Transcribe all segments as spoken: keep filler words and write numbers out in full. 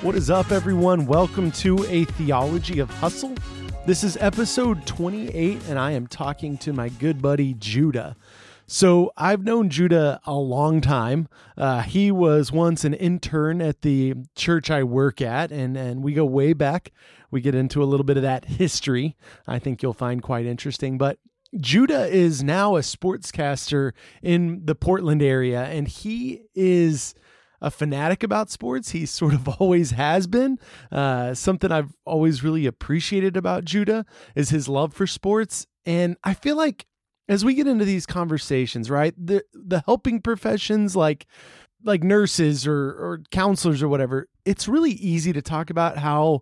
What is up, everyone? Welcome to A Theology of Hustle. This is episode twenty-eight, and I am talking to my good buddy, Judah. So I've known Judah a long time. Uh, he was once an intern at the church I work at, and, and we go way back. We get into a little bit of that history I think you'll find quite interesting. But Judah is now a sportscaster in the Portland area, and he is a fanatic about sports. He sort of always has been. Uh, something I've always really appreciated about Judah is his love for sports. And I feel like as we get into these conversations, right, the the helping professions like like nurses or or counselors or whatever, it's really easy to talk about how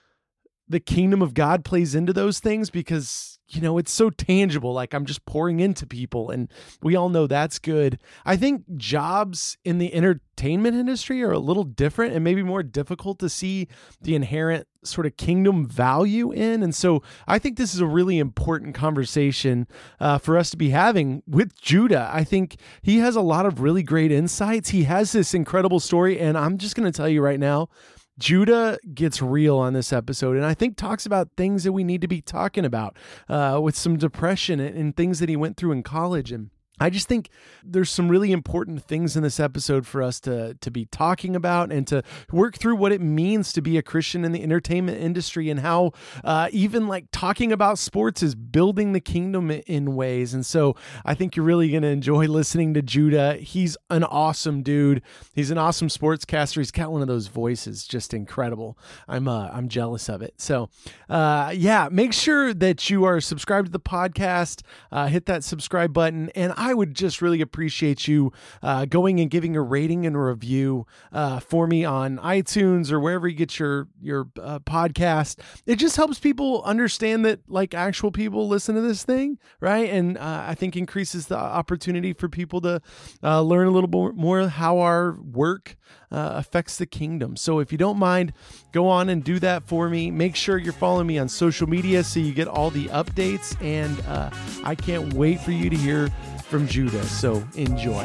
the kingdom of God plays into those things because, you know, it's so tangible. Like I'm just pouring into people and we all know that's good. I think jobs in the entertainment industry are a little different and maybe more difficult to see the inherent sort of kingdom value in. And so I think this is a really important conversation uh, for us to be having with Judah. I think he has a lot of really great insights. He has this incredible story. And I'm just going to tell you right now, Judah gets real on this episode and I think talks about things that we need to be talking about uh, with some depression and, and things that he went through in college. And I just think there's some really important things in this episode for us to, to be talking about and to work through what it means to be a Christian in the entertainment industry and how uh, even like talking about sports is building the kingdom in ways. And so I think you're really going to enjoy listening to Judah. He's an awesome dude. He's an awesome sportscaster. He's got one of those voices, just incredible. I'm uh, I'm jealous of it. So uh, yeah, make sure that you are subscribed to the podcast. Uh, hit that subscribe button. And I would just really appreciate you uh, going and giving a rating and a review uh, for me on iTunes or wherever you get your your uh, podcast. It just helps people understand that like actual people listen to this thing, right? And uh, I think increases the opportunity for people to uh, learn a little bit more how our work uh, affects the kingdom. So if you don't mind, go on and do that for me. Make sure you're following me on social media so you get all the updates. And uh, I can't wait for you to hear from Judah. So enjoy.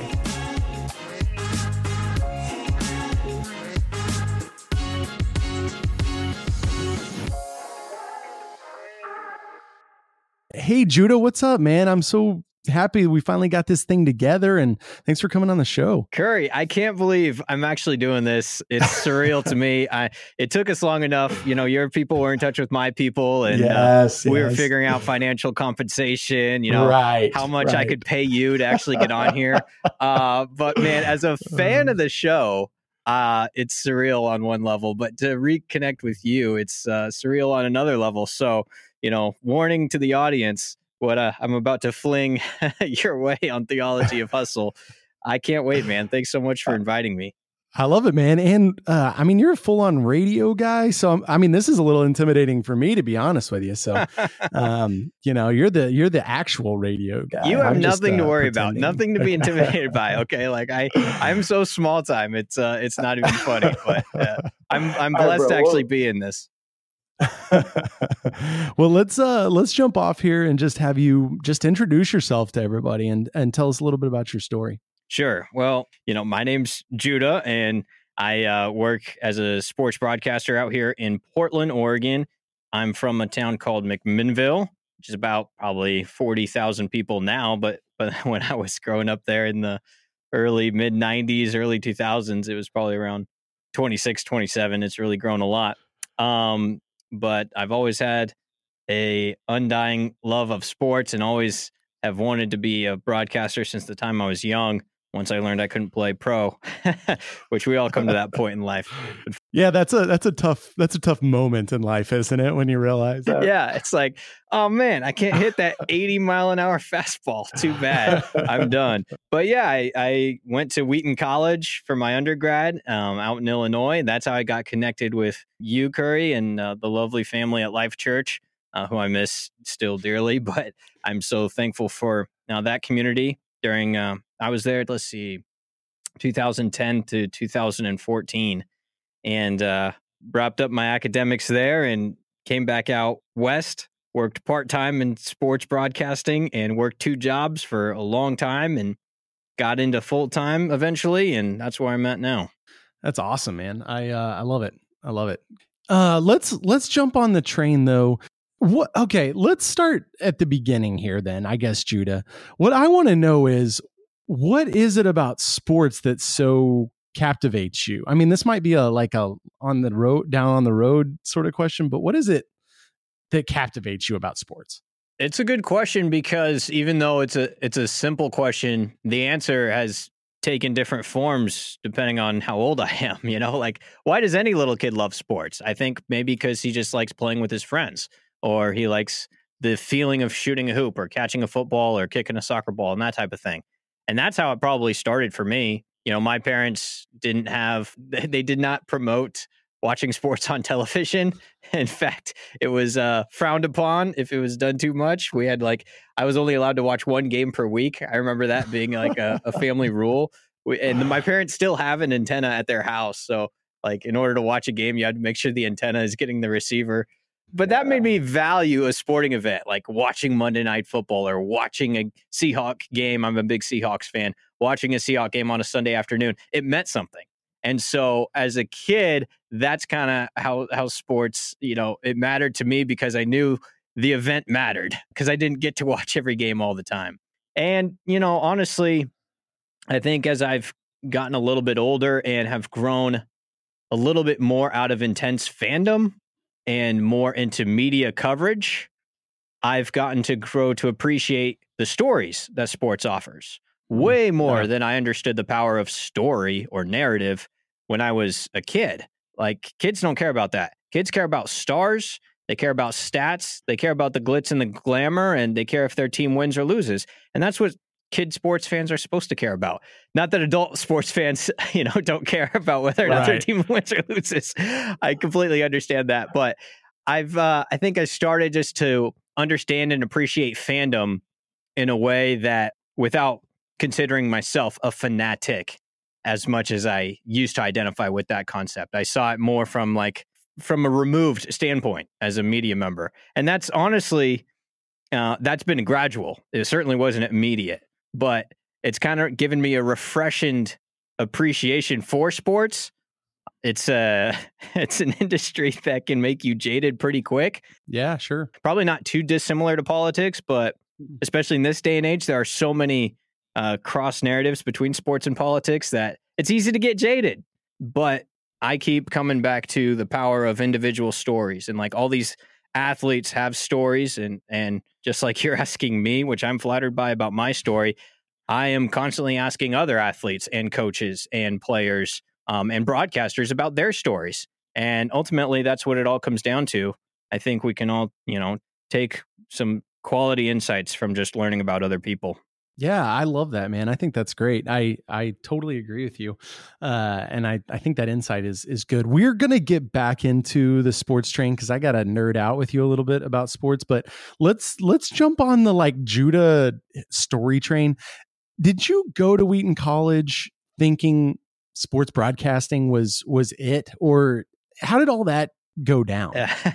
Hey, Judah, what's up, man? I'm so happy we finally got this thing together, and thanks for coming on the show. Curry, I can't believe I'm actually doing this. It's surreal to me. I it took us long enough. You know, your people were in touch with my people, and yes, uh, we yes. were figuring out financial compensation, you know, right, how much right. I could pay you to actually get on here. Uh, but man, as a fan of the show, uh, it's surreal on one level, but to reconnect with you, it's uh, surreal on another level. So, you know, warning to the audience, what uh, I'm about to fling your way on Theology of Hustle. I can't wait, man. Thanks so much for inviting me. I love it, man. And uh, I mean, you're a full on radio guy. So, I'm, I mean, this is a little intimidating for me, to be honest with you. So, um, you know, you're the, you're the actual radio guy. You have I'm nothing just, uh, to worry pretending. about, nothing to be intimidated by. Okay. Like I, I'm so small time. It's uh, it's not even funny, but uh, I'm, I'm blessed right, bro. to actually Well, be in this. Well, let's uh let's jump off here and just have you just introduce yourself to everybody and and tell us a little bit about your story. Sure. Well, you know, my name's Judah, and I uh, work as a sports broadcaster out here in Portland, Oregon. I'm from a town called McMinnville, which is about probably forty thousand people now. But but when I was growing up there in the early mid nineties, early two thousands, it was probably around twenty-six, twenty-seven. It's really grown a lot. Um, but I've always had a undying love of sports and always have wanted to be a broadcaster since the time I was young. Once I learned I couldn't play pro, which we all come to that point in life. Yeah, that's a that's a tough that's a tough moment in life, isn't it? When you realize that. Yeah, it's like, oh man, I can't hit that eighty mile an hour fastball. Too bad. I'm done. But yeah, I, I went to Wheaton College for my undergrad um, out in Illinois. That's how I got connected with you, Curry, and uh, the lovely family at Life Church, uh, who I miss still dearly. But I'm so thankful for now that community during. Uh, I was there. Let's see, two thousand ten to two thousand fourteen, and uh, wrapped up my academics there and came back out west, worked part-time in sports broadcasting and worked two jobs for a long time and got into full-time eventually. And that's where I'm at now. That's awesome, man. I uh, I love it. I love it. Uh, let's let's jump on the train though. What? Okay, let's start at the beginning here. Then I guess Judah. What I want to know is, what is it about sports that so captivates you? I mean, this might be a like a on the road, down on the road sort of question, but what is it that captivates you about sports? It's a good question because even though it's a it's a simple question, the answer has taken different forms depending on how old I am. You know, like, why does any little kid love sports? I think maybe because he just likes playing with his friends, or he likes the feeling of shooting a hoop or catching a football or kicking a soccer ball and that type of thing. And that's how it probably started for me. You know, my parents didn't have, they did not promote watching sports on television. In fact, it was uh, frowned upon if it was done too much. We had like, I was only allowed to watch one game per week. I remember that being like a, a family rule. We, and my parents still have an antenna at their house. So like in order to watch a game, you had to make sure the antenna is getting the receiver. But that made me value a sporting event, like watching Monday Night Football or watching a Seahawk game. I'm a big Seahawks fan. Watching a Seahawk game on a Sunday afternoon, it meant something. And so as a kid, that's kind of how, how sports, you know, it mattered to me because I knew the event mattered because I didn't get to watch every game all the time. And, you know, honestly, I think as I've gotten a little bit older and have grown a little bit more out of intense fandom and more into media coverage, I've gotten to grow to appreciate the stories that sports offers way more yeah. than I understood the power of story or narrative when I was a kid. Like, kids don't care about that. Kids care about stars. They care about stats. They care about the glitz and the glamour, and they care if their team wins or loses. And that's what kid sports fans are supposed to care about. Not that adult sports fans, you know, don't care about whether or not right. their team wins or loses. I completely understand that. But I've, uh, I think I started just to understand and appreciate fandom in a way that, without considering myself a fanatic as much as I used to identify with that concept, I saw it more from like, from a removed standpoint as a media member. And that's honestly, uh, that's been gradual. It certainly wasn't immediate. But it's kind of given me a refreshed appreciation for sports. It's a, it's an industry that can make you jaded pretty quick. Yeah, sure. Probably not too dissimilar to politics, but especially in this day and age, there are so many uh, cross narratives between sports and politics that it's easy to get jaded. But I keep coming back to the power of individual stories, and like all these athletes have stories, and and just like you're asking me, which I'm flattered by about my story, I am constantly asking other athletes and coaches and players um, and broadcasters about their stories. And ultimately, that's what it all comes down to. I think we can all, you know, take some quality insights from just learning about other people. Yeah, I love that, man. I think that's great. I, I totally agree with you. Uh, and I, I think that insight is is good. We're going to get back into the sports train because I got to nerd out with you a little bit about sports, but let's let's jump on the like Judah story train. Did you go to Wheaton College thinking sports broadcasting was was it, or how did all that go down?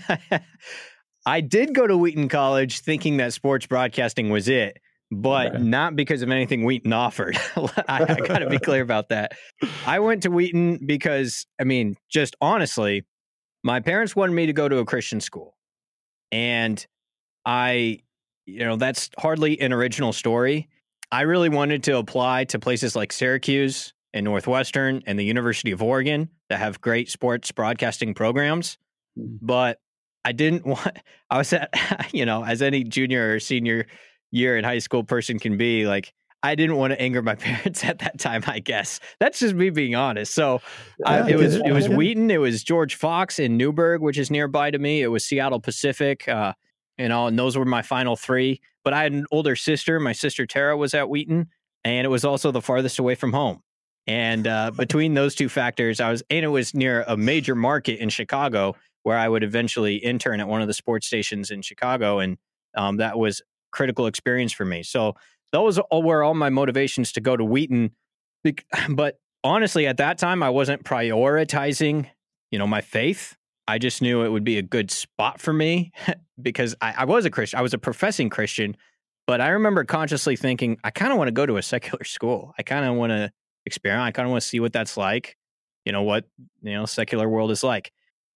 I did go to Wheaton College thinking that sports broadcasting was it. But okay. not because of anything Wheaton offered. I, I got to be clear about that. I went to Wheaton because, I mean, just honestly, my parents wanted me to go to a Christian school. And I, you know, that's hardly an original story. I really wanted to apply to places like Syracuse and Northwestern and the University of Oregon that have great sports broadcasting programs. But I didn't want, I was at, you know, as any junior or senior year in high school person can be, like, I didn't want to anger my parents at that time, I guess. That's just me being honest. So yeah, uh, it was it, it was Wheaton, it was George Fox in Newburgh, which is nearby to me. It was Seattle Pacific, uh, you know, and those were my final three. But I had an older sister. My sister Tara was at Wheaton, and it was also the farthest away from home. And uh, between those two factors, I was, and it was near a major market in Chicago where I would eventually intern at one of the sports stations in Chicago. And um, that was critical experience for me. So those were all my motivations to go to Wheaton. But honestly, at that time, I wasn't prioritizing, you know, my faith. I just knew it would be a good spot for me because I, I was a Christian. I was a professing Christian, but I remember consciously thinking, I kind of want to go to a secular school. I kind of want to experiment. I kind of want to see what that's like, you know, what, you know, secular world is like.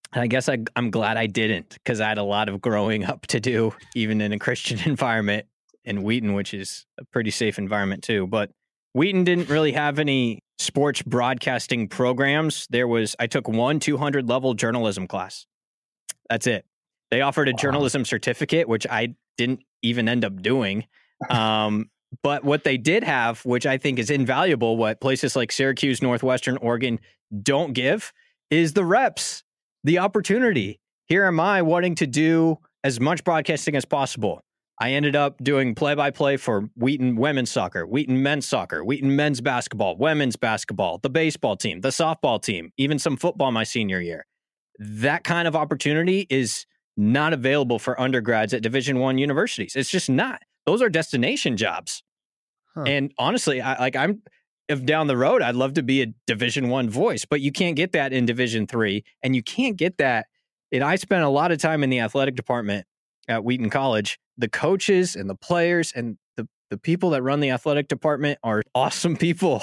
And I guess I, I'm glad I didn't, because I had a lot of growing up to do, even in a Christian environment in Wheaton, which is a pretty safe environment too. But Wheaton didn't really have any sports broadcasting programs. There was, I took one two hundred level journalism class. That's it. They offered a wow. journalism certificate, which I didn't even end up doing. Um, but what they did have, which I think is invaluable, what places like Syracuse, Northwestern, Oregon don't give, is the reps, the opportunity. Here am I wanting to do as much broadcasting as possible. I ended up doing play-by-play for Wheaton women's soccer, Wheaton men's soccer, Wheaton men's basketball, women's basketball, the baseball team, the softball team, even some football my senior year. That kind of opportunity is not available for undergrads at Division I universities. It's just not. Those are destination jobs. Huh. And honestly, I, like I'm, if down the road, I'd love to be a Division I voice, but you can't get that in Division three, and you can't get that. And I spent a lot of time in the athletic department at Wheaton College. The coaches and the players and the, the people that run the athletic department are awesome people.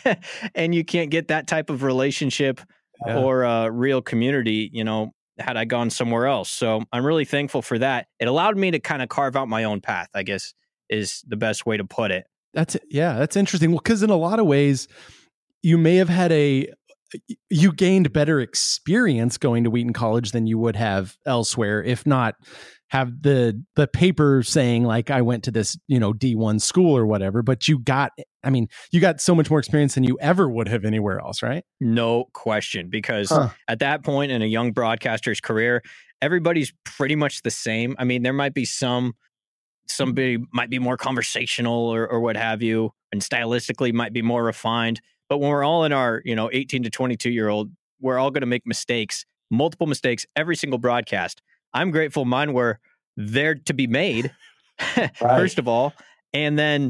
And you can't get that type of relationship yeah. or a real community, you know, had I gone somewhere else. So I'm really thankful for that. It allowed me to kind of carve out my own path, I guess, is the best way to put it. That's, yeah, that's interesting. Well, because in a lot of ways, you may have had a, you gained better experience going to Wheaton College than you would have elsewhere, if not have the the paper saying like I went to this, you know, D one school or whatever, but you got, I mean, you got so much more experience than you ever would have anywhere else, right? No question, because Huh. at that point in a young broadcaster's career, everybody's pretty much the same. I mean, there might be some, somebody might be more conversational or, or what have you, and stylistically might be more refined. But when we're all in our, you know, eighteen to twenty-two year old, we're all going to make mistakes, multiple mistakes, every single broadcast. I'm grateful mine were there to be made, right. First of all, and then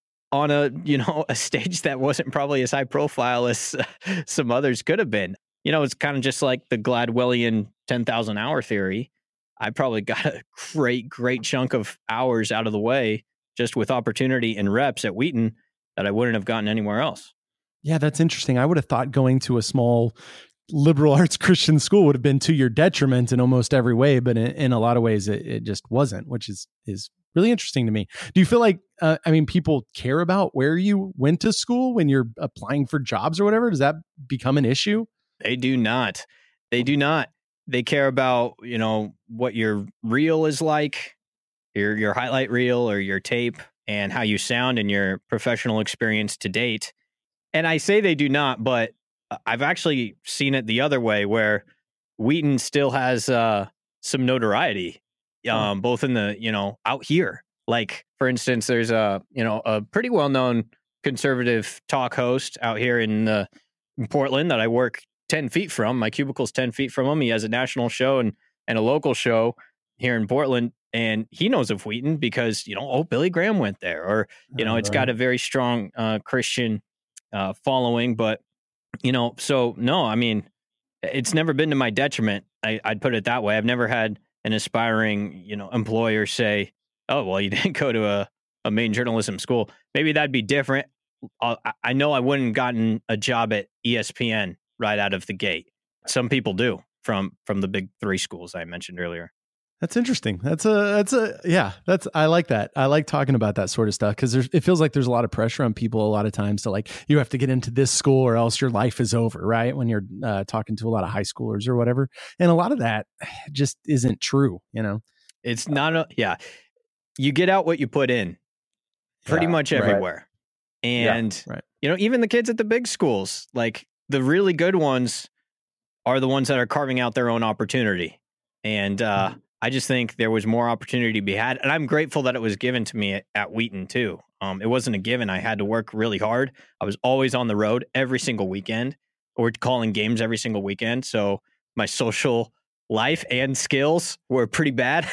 on a, you know, a stage that wasn't probably as high profile as uh, some others could have been. You know, it's kind of just like the Gladwellian ten thousand hour theory. I probably got a great, great chunk of hours out of the way just with opportunity and reps at Wheaton that I wouldn't have gotten anywhere else. Yeah, that's interesting. I would have thought going to a small liberal arts Christian school would have been to your detriment in almost every way, but in, in a lot of ways it, it just wasn't, which is is really interesting to me. Do you feel like, uh, I mean, people care about where you went to school when you're applying for jobs or whatever? Does that become an issue? They do not. They do not. They care about, you know, what your reel is like, your your highlight reel or your tape, and how you sound in your professional experience to date. And I say they do not, but I've actually seen it the other way, where Wheaton still has uh, some notoriety, um, both in the, you know, out here. Like, for instance, there's a, you know, a pretty well-known conservative talk host out here in, uh, in Portland that I work ten feet from. My cubicle's ten feet from him. He has a national show and, and a local show here in Portland. And he knows of Wheaton because, you know, oh, Billy Graham went there, or, you know, it's got a very strong uh, Christian uh, following, but you know, so no, I mean, it's never been to my detriment. I, I'd put it that way. I've never had an aspiring, you know, employer say, oh, well, you didn't go to a, a main journalism school. Maybe that'd be different. I'll, I know I wouldn't have gotten a job at E S P N right out of the gate. Some people do from, from the big three schools I mentioned earlier. That's interesting. That's a, that's a, yeah, that's, I like that. I like talking about that sort of stuff because there's, it feels like there's a lot of pressure on people a lot of times to like, you have to get into this school or else your life is over, right? When you're uh, talking to a lot of high schoolers or whatever. And a lot of that just isn't true, you know? It's not, a, yeah. You get out what you put in pretty yeah, much everywhere. Right. And, yeah, right. you know, even the kids at the big schools, like the really good ones are the ones that are carving out their own opportunity. And, uh, mm-hmm. I just think there was more opportunity to be had. And I'm grateful that it was given to me at, at Wheaton too. Um, it wasn't a given. I had to work really hard. I was always on the road every single weekend, or calling games every single weekend. So my social life and skills were pretty bad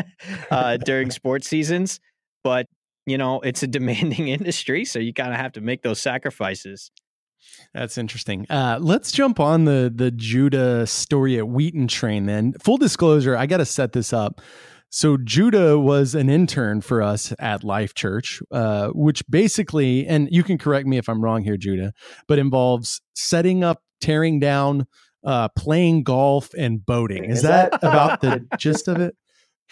uh, during sports seasons. But, you know, it's a demanding industry. So you kind of have to make those sacrifices. That's interesting. Uh, let's jump on the the Judah story at Wheaton train then. Full disclosure, I got to set this up. So Judah was an intern for us at Life Church, uh, which basically, and you can correct me if I'm wrong here, Judah, but involves setting up, tearing down uh, playing golf, and boating. Is, Is that, that about the gist of it?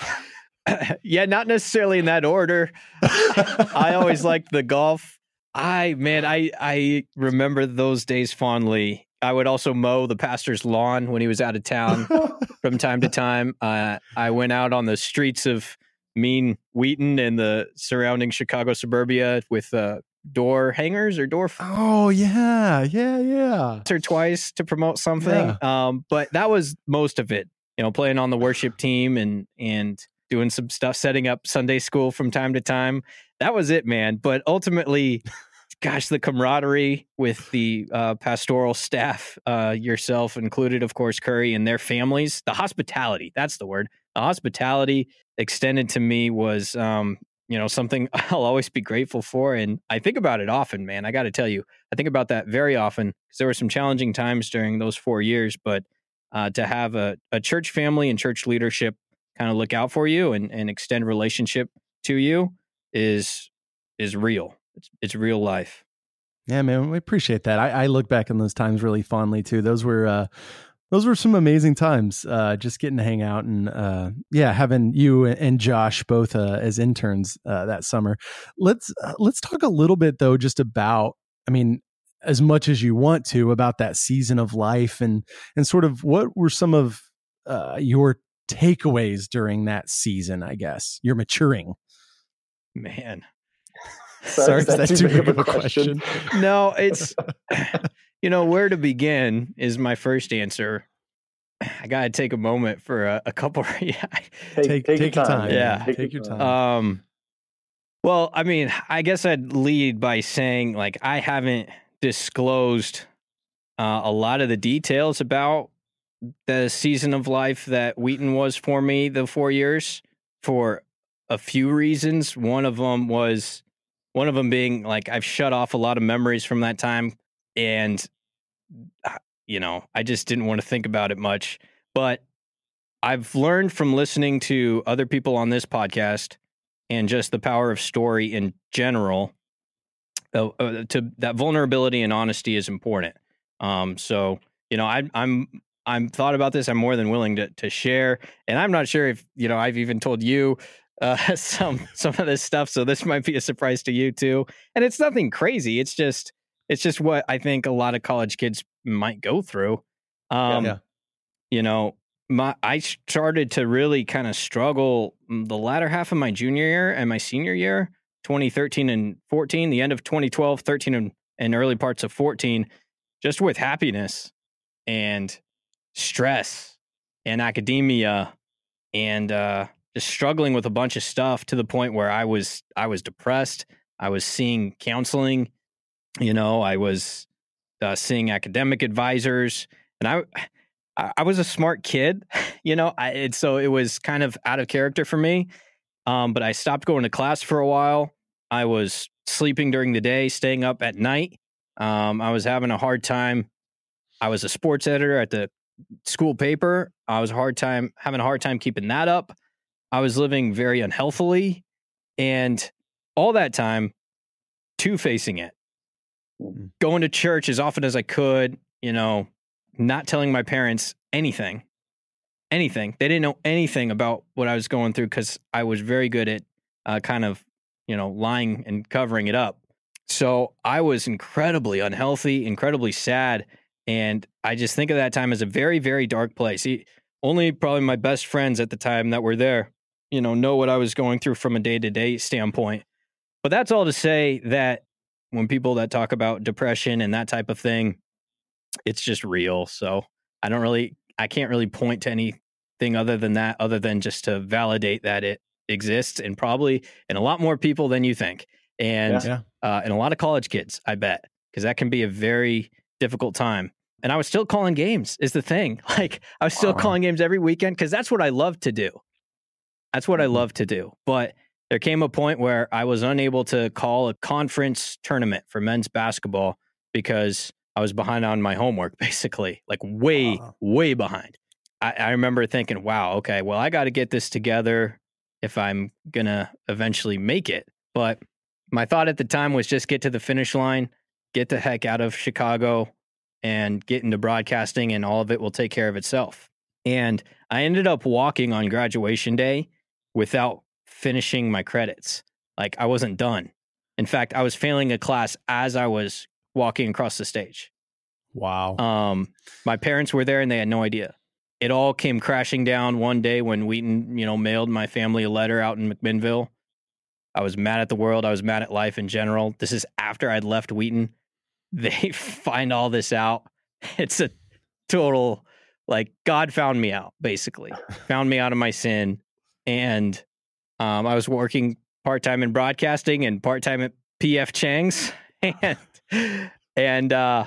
Yeah, not necessarily in that order. I always liked the golf. I, man, I, I remember those days fondly. I would also mow the pastor's lawn when he was out of town from time to time. Uh, I went out on the streets of mean Wheaton and the surrounding Chicago suburbia with uh, door hangers or door. F- oh, yeah, yeah, yeah. Or twice to promote something. Yeah. Um, but that was most of it, you know, playing on the worship team and, and doing some stuff, setting up Sunday school from time to time. That was it, man. But ultimately, gosh, the camaraderie with the uh, pastoral staff, uh, yourself included, of course, Curry and their families, the hospitality, that's the word. The hospitality extended to me was, um, you know, something I'll always be grateful for. And I think about it often, man. I got to tell you, I think about that very often because there were some challenging times during those four years. But uh, to have a, a church family and church leadership kind of look out for you and, and extend relationship to you is is real. It's, it's real life. Yeah, man, we appreciate that. I, I look back on those times really fondly too. Those were uh, those were some amazing times. Uh, just getting to hang out and uh, yeah, having you and Josh both uh, as interns uh, that summer. Let's uh, let's talk a little bit though, just about. I mean, as much as you want to about that season of life and and sort of what were some of uh, your takeaways during that season. I guess you're maturing, man. Sorry, is that, is that too big of a question? question? No, it's, you know, where to begin is my first answer. I got to take a moment for a, a couple. Yeah. Take, take, take your time. time. Yeah. Take, take your time. Um, well, I mean, I guess I'd lead by saying, like, I haven't disclosed uh, a lot of the details about the season of life that Wheaton was for me, the four years, for a few reasons. One of them was, one of them being like, I've shut off a lot of memories from that time. And, you know, I just didn't want to think about it much. But I've learned from listening to other people on this podcast and just the power of story in general, uh, uh, to that vulnerability and honesty is important. Um, so, you know, I, I'm, I'm thought about this. I'm more than willing to to share. And I'm not sure if, you know, I've even told you uh, some some of this stuff. So this might be a surprise to you too. And it's nothing crazy. It's just it's just what I think a lot of college kids might go through. Um, yeah. You know, my I started to really kind of struggle the latter half of my junior year and my senior year, twenty thirteen and fourteen, the end of twenty twelve, thirteen, and, and early parts of fourteen, just with happiness and stress and academia and uh, just struggling with a bunch of stuff to the point where I was I was depressed. I was seeing counseling, you know, I was uh, seeing academic advisors, and I I was a smart kid, you know, I, and so it was kind of out of character for me. Um, but I stopped going to class for a while. I was sleeping during the day, staying up at night. Um, I was having a hard time. I was a sports editor at the school paper. I was a hard time having a hard time keeping that up. I was living very unhealthily, and all that time two-facing it, mm-hmm. going to church as often as I could, you know, not telling my parents anything, anything. They didn't know anything about what I was going through because I was very good at uh, kind of, you know, lying and covering it up. So I was incredibly unhealthy, incredibly sad. And I just think of that time as a very, very dark place. He, only probably my best friends at the time that were there, you know, know what I was going through from a day-to-day standpoint. But that's all to say that when people that talk about depression and that type of thing, it's just real. So I don't really, I can't really point to anything other than that, other than just to validate that it exists, and probably in a lot more people than you think. And, yeah. uh, and a lot of college kids, I bet, because that can be a very difficult time. And I was still calling games is the thing. Like I was still wow. calling games every weekend because that's what I love to do. That's what mm-hmm. I love to do. But there came a point where I was unable to call a conference tournament for men's basketball because I was behind on my homework, basically, like way, wow. way behind. I, I remember thinking, wow, okay, well, I got to get this together if I'm going to eventually make it. But my thought at the time was just get to the finish line, get the heck out of Chicago, and get into broadcasting, and all of it will take care of itself. And I ended up walking on graduation day without finishing my credits. Like, I wasn't done. In fact, I was failing a class as I was walking across the stage. Wow. Um, my parents were there and they had no idea. It all came crashing down one day when Wheaton, you know, mailed my family a letter out in McMinnville. I was mad at the world. I was mad at life in general. This is after I'd left Wheaton. They find all this out. It's a total, like, God found me out, basically. Found me out of my sin. And um, I was working part-time in broadcasting and part-time at P F Chang's. And, and uh,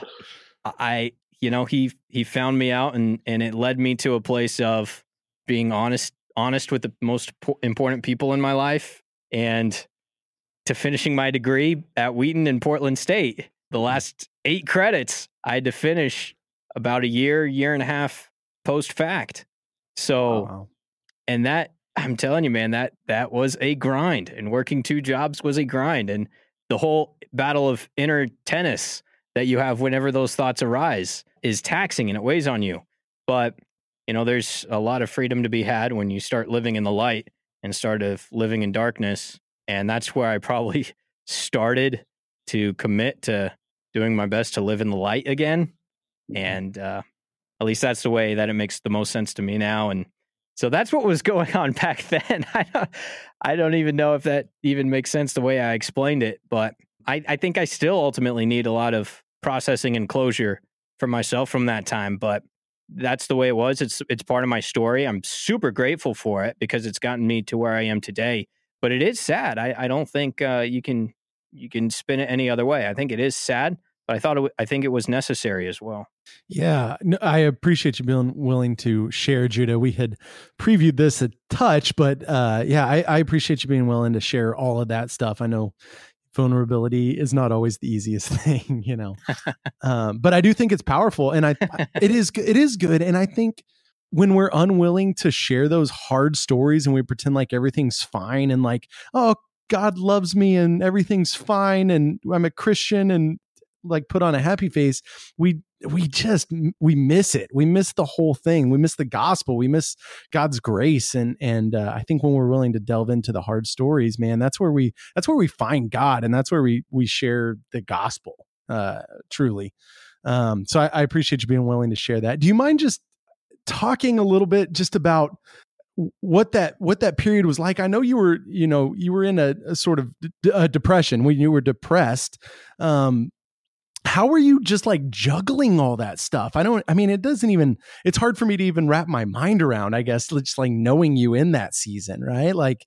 I, you know, he he found me out, and, and it led me to a place of being honest, honest with the most important people in my life, and to finishing my degree at Wheaton in Portland State. The last eight credits I had to finish about a year, year and a half post fact. So, Wow. and that, I'm telling you, man, that that was a grind, and working two jobs was a grind, and the whole battle of inner tennis that you have whenever those thoughts arise is taxing, and it weighs on you. But, you know, there's a lot of freedom to be had when you start living in the light and start of living in darkness. And that's where I probably started to commit to doing my best to live in the light again. And uh, at least that's the way that it makes the most sense to me now. And so that's what was going on back then. I don't, I don't even know if that even makes sense the way I explained it, but I, I think I still ultimately need a lot of processing and closure for myself from that time. But that's the way it was. It's it's part of my story. I'm super grateful for it because it's gotten me to where I am today. But it is sad. I, I don't think uh, you can you can spin it any other way. I think it is sad, but I thought it w- I think it was necessary as well. Yeah, no, I appreciate you being willing to share, Judah. We had previewed this a touch, but uh, yeah, I, I appreciate you being willing to share all of that stuff. I know vulnerability is not always the easiest thing, you know, um, but I do think it's powerful, and I it is it is good. And I think when we're unwilling to share those hard stories and we pretend like everything's fine and like, oh, God loves me and everything's fine and I'm a Christian and like put on a happy face, we we just we miss it. We miss the whole thing. We miss the gospel. We miss God's grace. And and uh, I think when we're willing to delve into the hard stories, man, that's where we that's where we find God, and that's where we we share the gospel. Uh, truly. Um, so I, I appreciate you being willing to share that. Do you mind just talking a little bit just about what that what that period was like? I know you were you know you were in a, a sort of d- a depression when you were depressed. Um, How were you just like juggling all that stuff? I don't, I mean, it doesn't even, it's hard for me to even wrap my mind around, I guess, just like knowing you in that season, right? Like,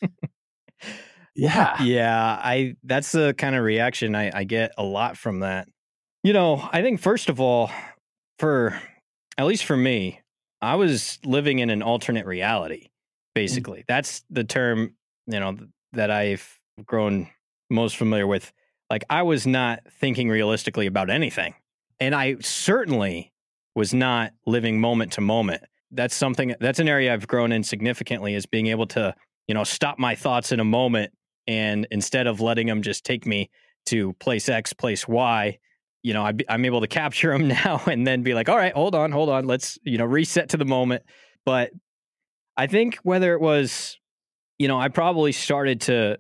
yeah. Yeah, I, that's the kind of reaction I, I get a lot from that. You know, I think first of all, for, at least for me, I was living in an alternate reality, basically. Mm. That's the term, you know, that I've grown most familiar with. Like, I was not thinking realistically about anything. And I certainly was not living moment to moment. That's something, that's an area I've grown in significantly, is being able to, you know, stop my thoughts in a moment. And instead of letting them just take me to place X, place Y, you know, I, I'm able to capture them now and then be like, all right, hold on, hold on. Let's, you know, reset to the moment. But I think whether it was, you know, I probably started to,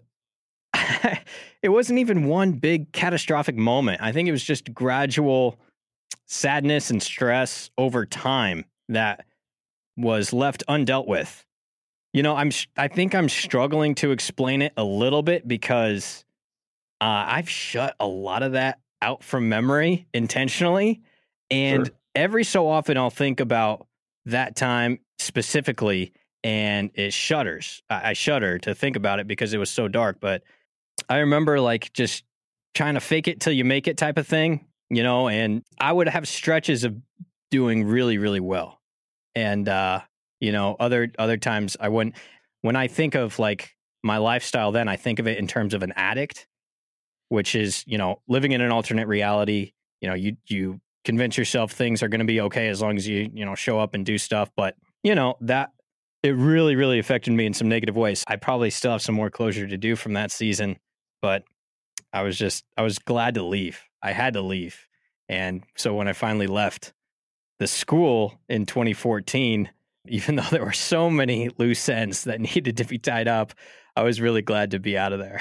it wasn't even one big catastrophic moment. I think it was just gradual sadness and stress over time that was left undealt with. You know, I'm, I think I'm struggling to explain it a little bit because uh, I've shut a lot of that out from memory intentionally. And sure. Every so often I'll think about that time specifically and it shudders. I, I shudder to think about it because it was so dark. But I remember like just trying to fake it till you make it type of thing, you know, and I would have stretches of doing really, really well. And, uh, you know, other, other times I wouldn't. When I think of like my lifestyle then, I think of it in terms of an addict, which is, you know, living in an alternate reality. You know, you, you convince yourself things are going to be okay as long as you, you know, show up and do stuff. But, you know, that it really, really affected me in some negative ways. I probably still have some more closure to do from that season, but I was just, I was glad to leave. I had to leave. And so when I finally left the school in twenty fourteen, even though there were so many loose ends that needed to be tied up, I was really glad to be out of there.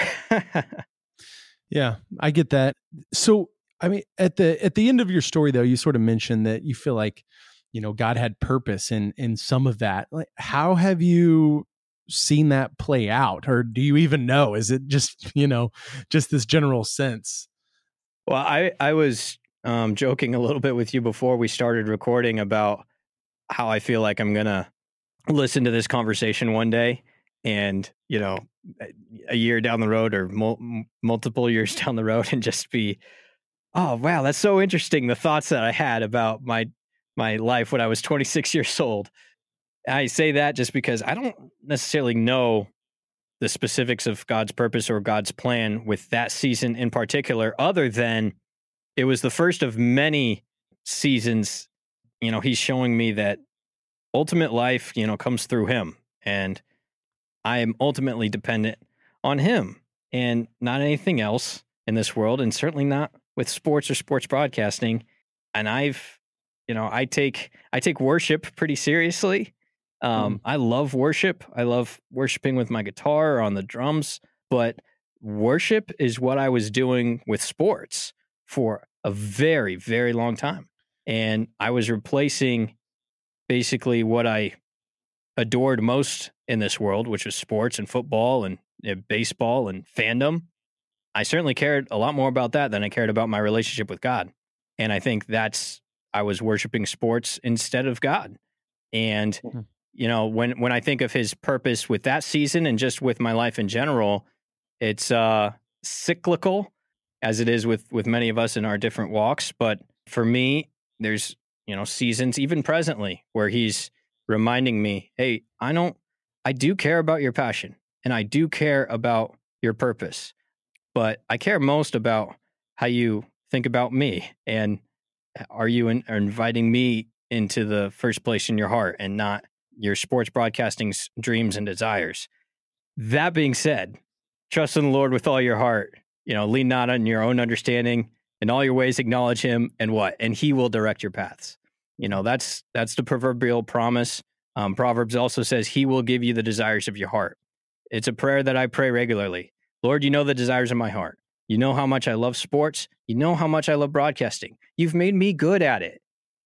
Yeah, I get that. So, I mean, at the at the end of your story, though, you sort of mentioned that you feel like, you know, God had purpose in in some of that. Like, how have you seen that play out, or do you even know? Is it just, you know, just this general sense? Well, I I was um, joking a little bit with you before we started recording about how I feel like I'm gonna listen to this conversation one day, and you know, a year down the road or mul- multiple years down the road, and just be, oh wow, that's so interesting. The thoughts that I had about my my life when I was twenty-six years old. I say that just because I don't necessarily know the specifics of God's purpose or God's plan with that season in particular, other than it was the first of many seasons. You know, he's showing me that ultimate life, you know, comes through him, and I am ultimately dependent on him and not anything else in this world, and certainly not with sports or sports broadcasting. And I've, you know, I take I take worship pretty seriously. Um, mm. I love worship. I love worshiping with my guitar or on the drums, but worship is what I was doing with sports for a very, very long time. And I was replacing basically what I adored most in this world, which was sports and football and uh, baseball and fandom. I certainly cared a lot more about that than I cared about my relationship with God. And I think that's, I was worshiping sports instead of God. And, mm-hmm. you know, when, when I think of his purpose with that season and just with my life in general, it's uh, cyclical as it is with, with many of us in our different walks. But for me, there's, you know, seasons, even presently, where he's reminding me, hey, I don't, I do care about your passion and I do care about your purpose, but I care most about how you think about me. And are you in, are inviting me into the first place in your heart and not your sports broadcasting's dreams and desires? That being said, trust in the Lord with all your heart, you know, lean not on your own understanding, in all your ways acknowledge him, and what? And he will direct your paths. You know, that's, that's the proverbial promise. Um, Proverbs also says he will give you the desires of your heart. It's a prayer that I pray regularly. Lord, you know the desires of my heart. You know how much I love sports. You know how much I love broadcasting. You've made me good at it.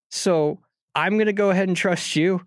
So I'm going to go ahead and trust you,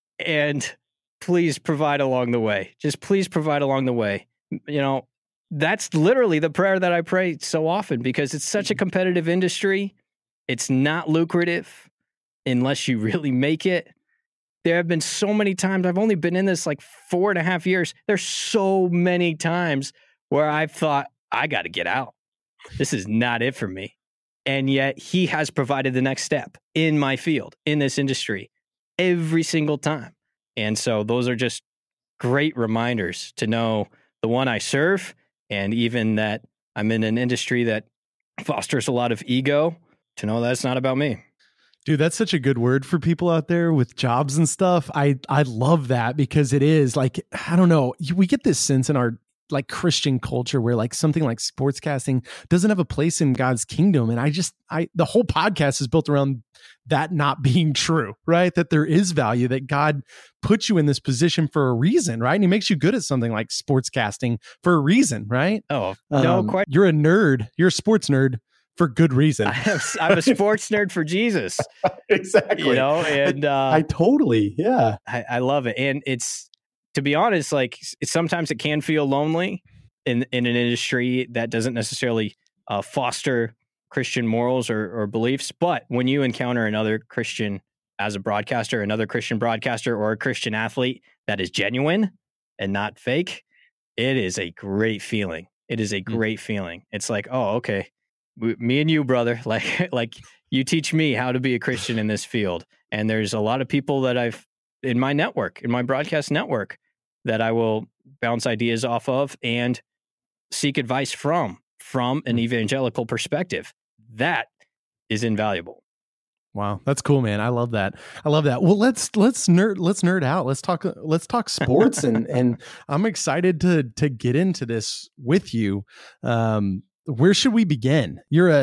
and please provide along the way. Just please provide along the way. You know, that's literally the prayer that I pray so often, because it's such a competitive industry. It's not lucrative unless you really make it. There have been so many times, I've only been in this like four and a half years. There's so many times where I've thought, I got to get out. This is not it for me. And yet he has provided the next step in my field, in this industry, every single time. And so those are just great reminders to know the one I serve, and even that I'm in an industry that fosters a lot of ego, to know that's not about me. Dude, that's such a good word for people out there with jobs and stuff. I, I love that, because it is like, I don't know, we get this sense in our like Christian culture where like something like sportscasting doesn't have a place in God's kingdom. And I just, I, the whole podcast is built around that not being true, right? That there is value, that God puts you in this position for a reason, right? And he makes you good at something like sportscasting for a reason, right? Oh, no, um, quite. You're a nerd. You're a sports nerd for good reason. I'm, I'm a sports nerd for Jesus. Exactly. You know, and uh, I, I totally, yeah. I, I love it. And it's, to be honest, like it's, sometimes it can feel lonely in, in an industry that doesn't necessarily uh, foster Christian morals or, or beliefs. But when you encounter another Christian as a broadcaster, another Christian broadcaster, or a Christian athlete that is genuine and not fake, it is a great feeling. It is a great mm. feeling. It's like, oh, okay, we, me and you, brother, like, like you teach me how to be a Christian in this field. And there's a lot of people that I've in my network, in my broadcast network, that I will bounce ideas off of and seek advice from, from an evangelical perspective. That is invaluable. Wow, that's cool, man. I love that. I love that. Well, let's let's nerd let's nerd out. Let's talk let's talk sports, and and I'm excited to to get into this with you. Um, where should we begin? You're a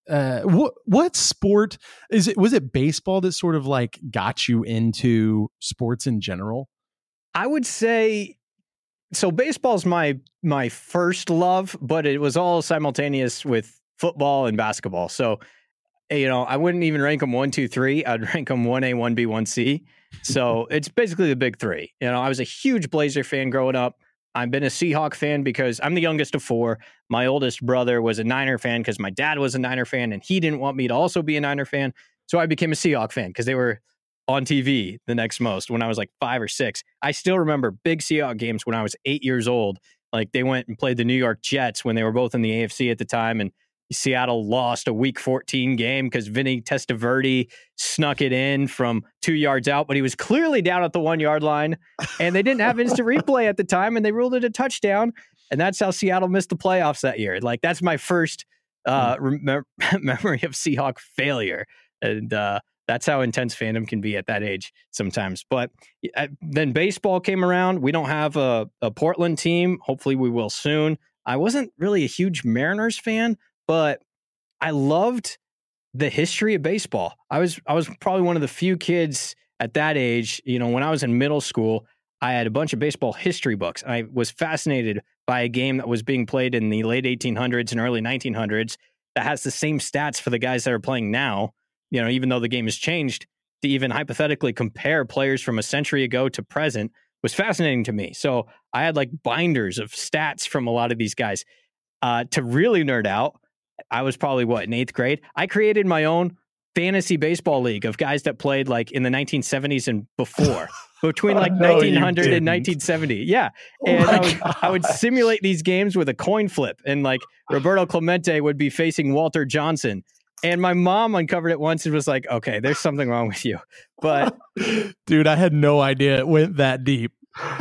uh, what what sport is it? Was it baseball that sort of like got you into sports in general? I would say so. Baseball's my my first love, but it was all simultaneous with football and basketball. So, you know, I wouldn't even rank them one, two, three. I'd rank them one A, one B, one C. So it's basically the big three. You know, I was a huge Blazer fan growing up. I've been a Seahawk fan because I'm the youngest of four. My oldest brother was a Niner fan because my dad was a Niner fan, and he didn't want me to also be a Niner fan. So I became a Seahawk fan because they were on T V the next most when I was like five or six. I still remember big Seahawk games when I was eight years old. Like they went and played the New York Jets when they were both in the A F C at the time, and Seattle lost a week fourteen game because Vinny Testaverde snuck it in from two yards out, but he was clearly down at the one yard line, and they didn't have instant replay at the time, and they ruled it a touchdown. And that's how Seattle missed the playoffs that year. Like that's my first uh, rem- memory of Seahawk failure. And uh, that's how intense fandom can be at that age sometimes. But uh, then baseball came around. We don't have a, a Portland team. Hopefully we will soon. I wasn't really a huge Mariners fan, but I loved the history of baseball. I was I was probably one of the few kids at that age, you know, when I was in middle school, I had a bunch of baseball history books. I was fascinated by a game that was being played in the late eighteen hundreds and early nineteen hundreds that has the same stats for the guys that are playing now, you know, even though the game has changed. To even hypothetically compare players from a century ago to present was fascinating to me. So I had like binders of stats from a lot of these guys. Uh, to really nerd out, I was probably, what, in eighth grade? I created my own fantasy baseball league of guys that played like in the nineteen seventies and before, between like no, nineteen hundred and nineteen seventy. Yeah. And oh I, would, I would simulate these games with a coin flip, and like Roberto Clemente would be facing Walter Johnson. And my mom uncovered it once and was like, okay, there's something wrong with you. But dude, I had no idea it went that deep.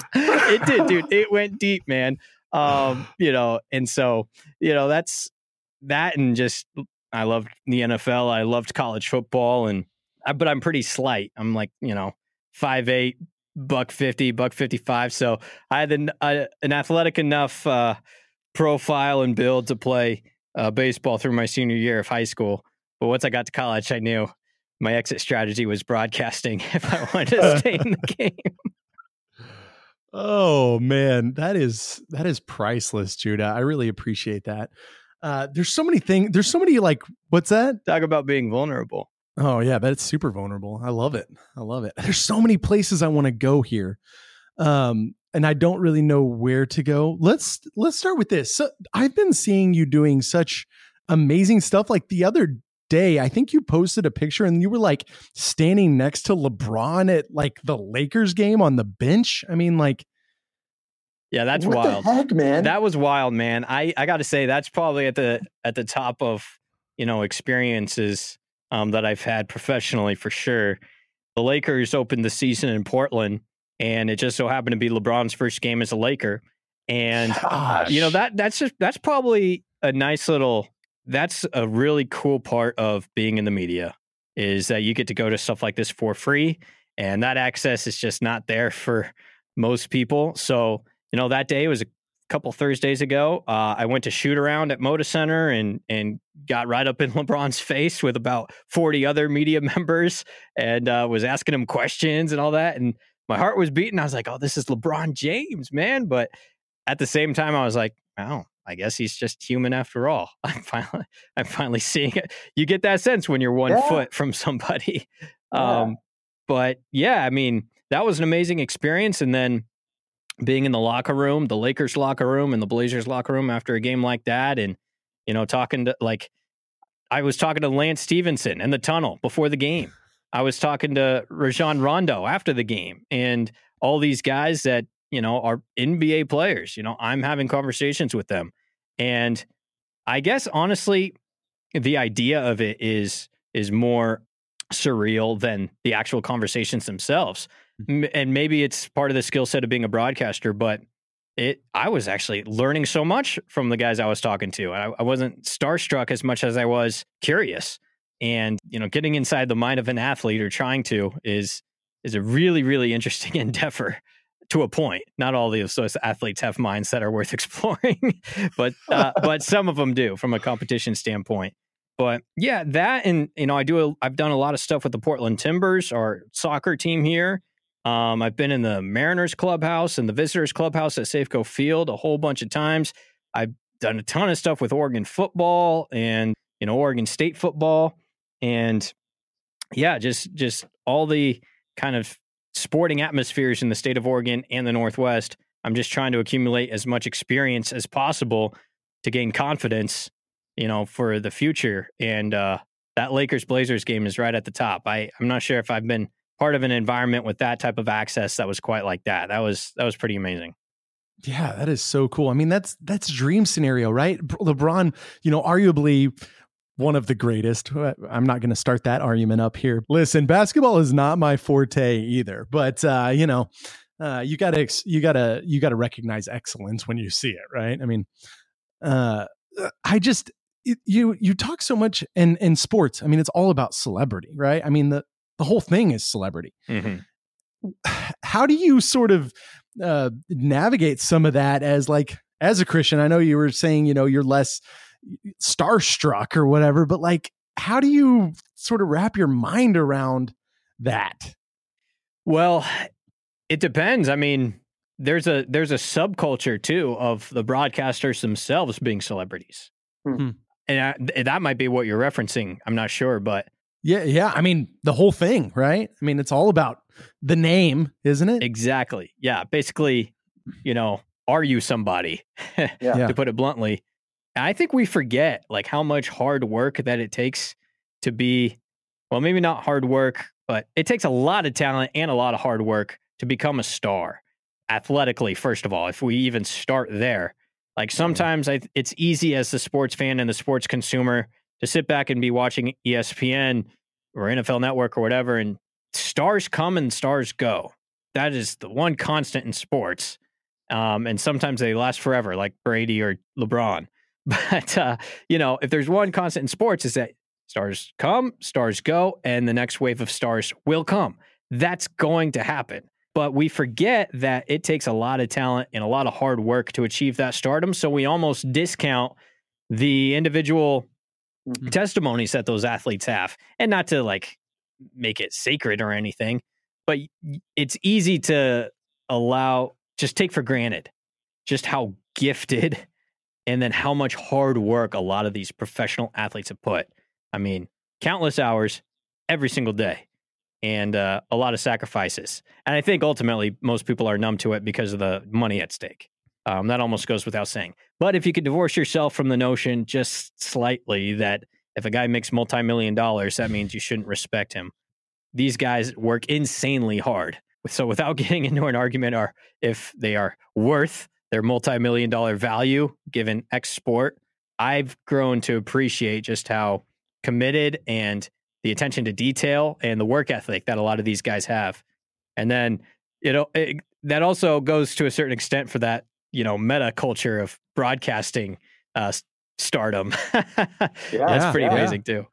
It did, dude. It went deep, man. Um, you know, and so, you know, that's that. And just, I loved the N F L. I loved college football, and I, but I'm pretty slight. I'm like, you know, five eight, buck fifty, buck fifty-five. So I had an, uh, an athletic enough uh, profile and build to play uh, baseball through my senior year of high school. But once I got to college, I knew my exit strategy was broadcasting if I wanted to stay in the game. Oh man, that is that is priceless, Judah. I really appreciate that. Uh, there's so many things. There's so many like, what's that? Talk about being vulnerable. Oh yeah, that's super vulnerable. I love it. I love it. There's so many places I want to go here, um, and I don't really know where to go. Let's let's start with this. So I've been seeing you doing such amazing stuff. Like the other day, I think you posted a picture and you were like standing next to LeBron at like the Lakers game on the bench. I mean, like, yeah, that's what wild. The heck, man? That was wild, man. I, I got to say, that's probably at the at the top of, you know, experiences um, that I've had professionally for sure. The Lakers opened the season in Portland, and it just so happened to be LeBron's first game as a Laker. And Gosh. you know, that that's just that's probably a nice little. That's a really cool part of being in the media, is that you get to go to stuff like this for free, and that access is just not there for most people. So, you know, that day was a couple Thursdays ago. Uh, I went to shoot around at Moda Center and and got right up in LeBron's face with about forty other media members, and uh, was asking him questions and all that. And my heart was beating. I was like, oh, this is LeBron James, man. But at the same time, I was like, oh, I guess he's just human after all. I'm finally, I'm finally seeing it. You get that sense when you're one yeah. foot from somebody. Yeah. Um, but yeah, I mean, that was an amazing experience. And then being in the locker room, the Lakers locker room and the Blazers locker room after a game like that. And, you know, talking to like, I was talking to Lance Stevenson in the tunnel before the game. I was talking to Rajon Rondo after the game, and all these guys that, you know, are N B A players. You know, I'm having conversations with them. And I guess, honestly, the idea of it is is more surreal than the actual conversations themselves. M- and maybe it's part of the skill set of being a broadcaster, but it I was actually learning so much from the guys I was talking to. I, I wasn't starstruck as much as I was curious. And, you know, getting inside the mind of an athlete, or trying to, is is a really, really interesting endeavor. To a point. Not all those athletes have minds that are worth exploring, but uh, but some of them do from a competition standpoint. But yeah, that, and you know, I do. A, I've done a lot of stuff with the Portland Timbers, our soccer team here. Um, I've been in the Mariners clubhouse and the visitors clubhouse at Safeco Field a whole bunch of times. I've done a ton of stuff with Oregon football and, you know, Oregon State football, and yeah, just just all the kind of sporting atmospheres in the state of Oregon and the Northwest. I'm just trying to accumulate as much experience as possible to gain confidence, you know, for the future. And uh, that Lakers Blazers game is right at the top. I, I'm not sure if I've been part of an environment with that type of access that was quite like that. That was that was pretty amazing. Yeah, that is so cool. I mean, that's that's dream scenario, right? LeBron, you know, arguably one of the greatest. I'm not going to start that argument up here. Listen, basketball is not my forte either, but uh, you know, uh, you gotta you gotta you gotta recognize excellence when you see it, right? I mean, uh, I just you you talk so much in in sports. I mean, it's all about celebrity, right? I mean, the the whole thing is celebrity. Mm-hmm. How do you sort of uh, navigate some of that as like, as a Christian? I know you were saying, you know, you're less starstruck or whatever, but like, how do you sort of wrap your mind around that? Well, it depends. I mean, there's a, there's a subculture too of the broadcasters themselves being celebrities. Hmm. And I, that might be what you're referencing. I'm not sure, but yeah, yeah. I mean, the whole thing, right? I mean, it's all about the name, isn't it? Exactly. Yeah. Basically, you know, are you somebody? Yeah. To put it bluntly. I think we forget like how much hard work that it takes to be, well, maybe not hard work, but it takes a lot of talent and a lot of hard work to become a star athletically. First of all, if we even start there, like sometimes I, it's easy as the sports fan and the sports consumer to sit back and be watching E S P N or N F L Network or whatever, and stars come and stars go. That is the one constant in sports. Um, and sometimes they last forever, like Brady or LeBron. But, uh, you know, if there's one constant in sports, is that stars come, stars go, and the next wave of stars will come. That's going to happen. But we forget that it takes a lot of talent and a lot of hard work to achieve that stardom. So we almost discount the individual Mm-hmm. testimonies that those athletes have, and not to like make it sacred or anything, but it's easy to allow, just take for granted just how gifted and then how much hard work a lot of these professional athletes have put. I mean, countless hours every single day, and uh, a lot of sacrifices. And I think ultimately most people are numb to it because of the money at stake. Um, that almost goes without saying. But if you could divorce yourself from the notion just slightly that if a guy makes multi-million dollars, that means you shouldn't respect him. These guys work insanely hard. So without getting into an argument or if they are worth their multi-million dollar value given X sport, I've grown to appreciate just how committed and the attention to detail and the work ethic that a lot of these guys have. And then, you know, it, that also goes to a certain extent for that, you know, meta culture of broadcasting uh, stardom. Yeah, that's pretty yeah, amazing yeah. too.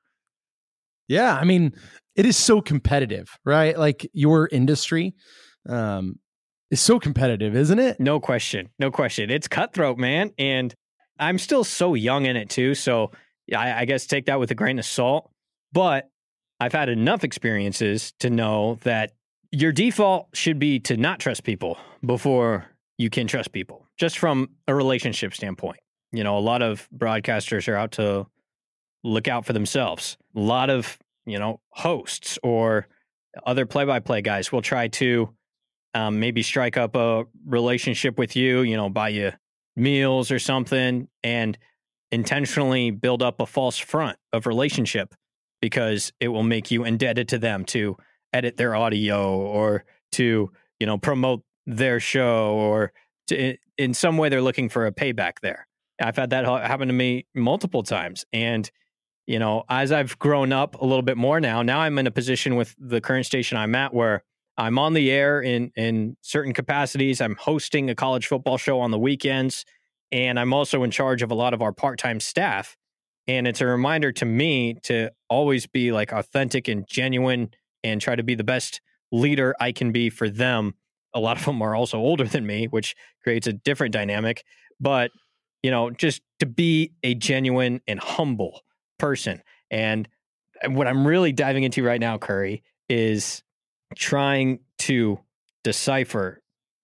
Yeah. I mean, it is so competitive, right? Like your industry um, is so competitive, isn't it? No question. No question. It's cutthroat, man. And I'm still so young in it too. So I, I guess take that with a grain of salt, but I've had enough experiences to know that your default should be to not trust people before you can trust people, just from a relationship standpoint. You know, a lot of broadcasters are out to look out for themselves. A lot of, you know, hosts or other play-by-play guys will try to um, maybe strike up a relationship with you, you know, buy you meals or something, and intentionally build up a false front of relationship because it will make you indebted to them to edit their audio or to, you know, promote their show, or to, in some way they're looking for a payback there. I've had that happen to me multiple times. And, you know, as I've grown up a little bit more now, now I'm in a position with the current station I'm at where I'm on the air in, in certain capacities. I'm hosting a college football show on the weekends, and I'm also in charge of a lot of our part-time staff. And it's a reminder to me to always be like authentic and genuine and try to be the best leader I can be for them. A lot of them are also older than me, which creates a different dynamic. But, you know, just to be a genuine and humble person. And what I'm really diving into right now, Curry, is trying to decipher